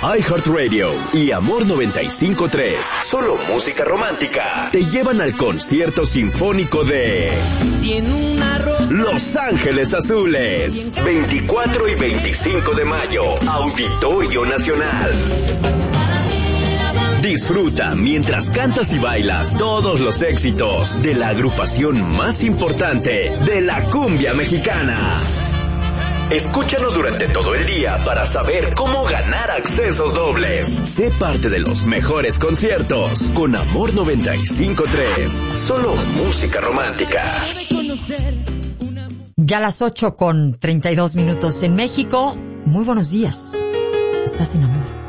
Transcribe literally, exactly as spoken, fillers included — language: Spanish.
iHeartRadio y Amor noventa y cinco punto tres, solo música romántica, te llevan al concierto sinfónico de Los Ángeles Azules, veinticuatro y veinticinco de mayo, Auditorio Nacional. Disfruta mientras cantas y bailas todos los éxitos de la agrupación más importante de la cumbia mexicana. Escúchanos durante todo el día para saber cómo ganar accesos dobles. Sé parte de los mejores conciertos con Amor noventa y cinco punto tres. Solo música romántica. Ya a las ocho con treinta y dos minutos en México. Muy buenos días. Estás en Amor.